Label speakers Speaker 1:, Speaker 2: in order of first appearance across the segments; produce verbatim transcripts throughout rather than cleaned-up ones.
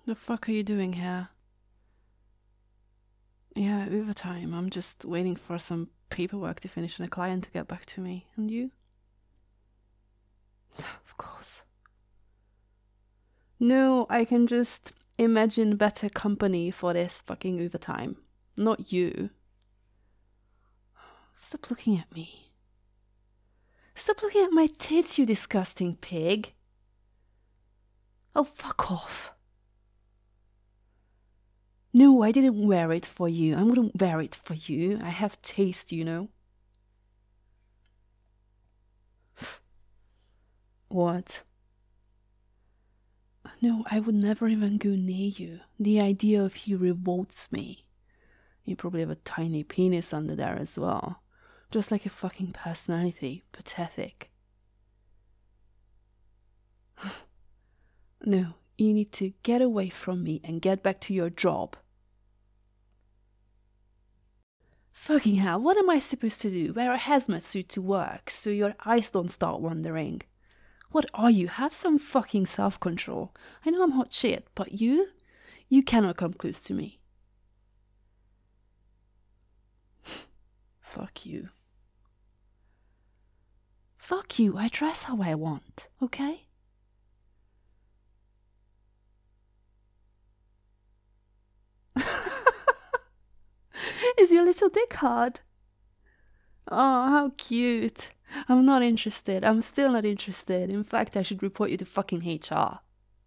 Speaker 1: The fuck are you doing here? Yeah, overtime. I'm just waiting for some paperwork to finish and a client to get back to me. And you? Of course. No, I can just imagine better company for this fucking overtime. Not you. Stop looking at me. Stop looking at my tits, you disgusting pig. Oh, fuck off. No, I didn't wear it for you. I wouldn't wear it for you. I have taste, you know. What? No, I would never even go near you. The idea of you revolts me. You probably have a tiny penis under there as well. Just like your fucking personality. Pathetic. No, you need to get away from me and get back to your job. Fucking hell, what am I supposed to do? Wear a hazmat suit to work so your eyes don't start wandering. What are you? Have some fucking self-control. I know I'm hot shit, but you? You cannot come close to me. Fuck you. Fuck you, I dress how I want, okay? Is your little dick hard? Oh, how cute. I'm not interested. I'm still not interested. In fact, I should report you to fucking H R.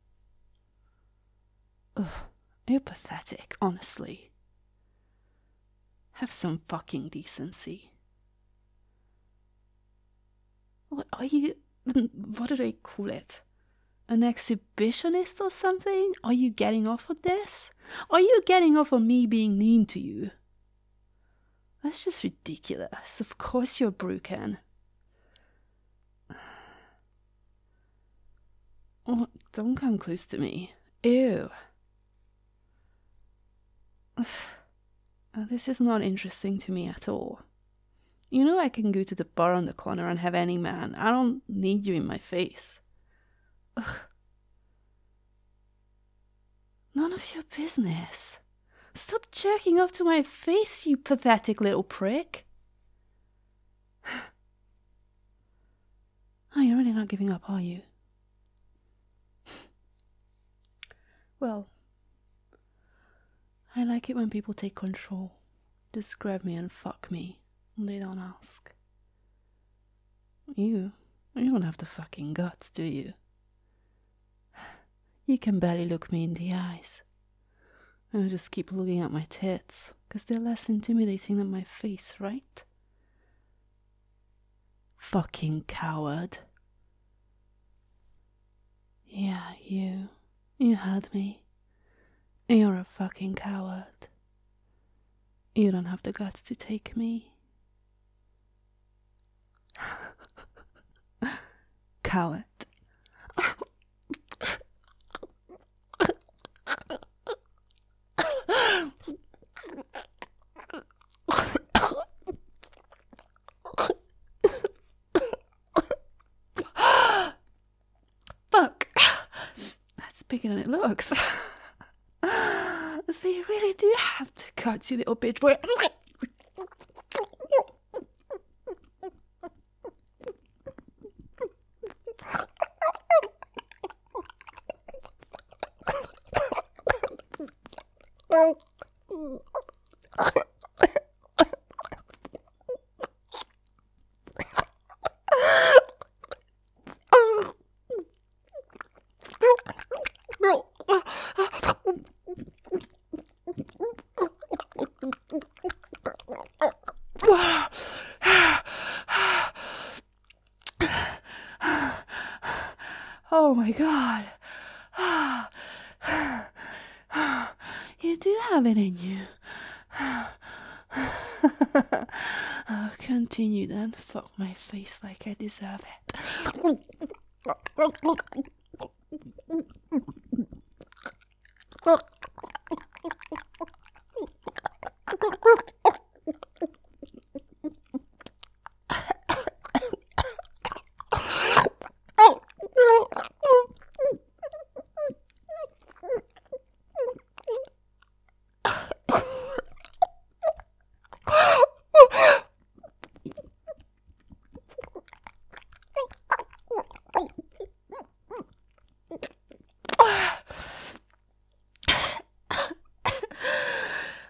Speaker 1: Ugh, you're pathetic, honestly. Have some fucking decency. What are you... What do they call it? An exhibitionist or something? Are you getting off on this? Are you getting off on me being mean to you? That's just ridiculous. Of course you're broken. Oh, don't come close to me. Ew. This is not interesting to me at all. You know I can go to the bar on the corner and have any man. I don't need you in my face. Ugh. None of your business. Stop jerking off to my face, you pathetic little prick. Oh, you're really not giving up, are you? Well, I like it when people take control. Just grab me and fuck me. And they don't ask. You, you don't have the fucking guts, do you? You can barely look me in the eyes. And I just keep looking at my tits, because they're less intimidating than my face, right? Fucking coward. Yeah, you. You had me. You're a fucking coward. You don't have the guts to take me. Coward. Fuck. That's bigger than it looks. So you really do have the guts, you little bitch boy. Oh my god. You do have it in you. Oh, continue then. Fuck my face like I deserve it.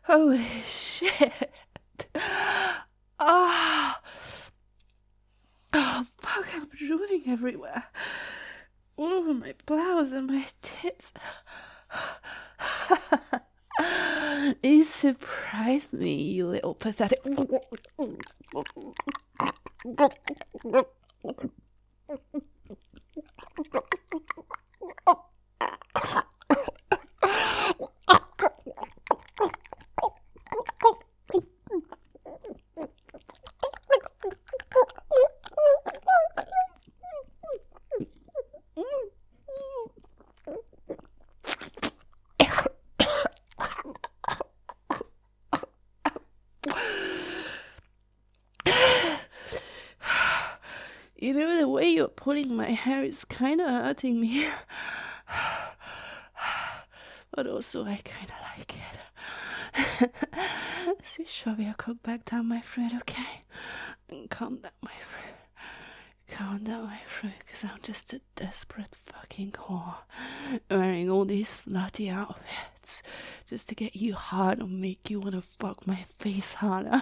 Speaker 1: Holy shit. Ah. Oh, fuck, I'm drooling everywhere. All over my blouse and my tits. You surprised me, you little pathetic. You know, the way you're pulling my hair is kind of hurting me. But also, I kind of like it. So shove your cock back down my throat, okay? And calm down, my throat. Calm down, my throat, because I'm just a desperate fucking whore. Wearing all these slutty outfits just to get you hard and make you want to fuck my face harder.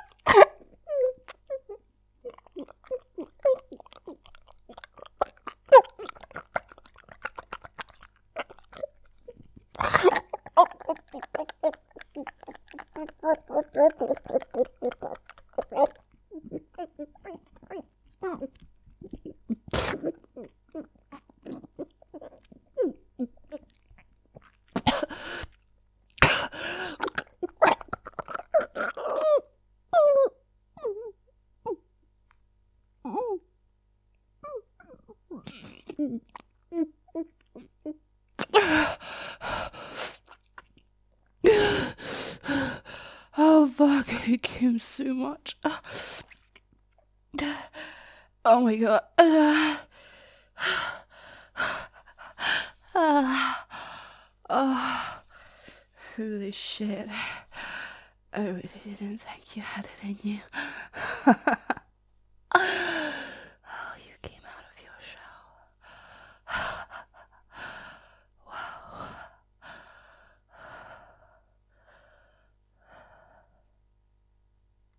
Speaker 1: Oh fuck, it came so much. Oh my god. Oh, holy shit. I really didn't think you had it in you.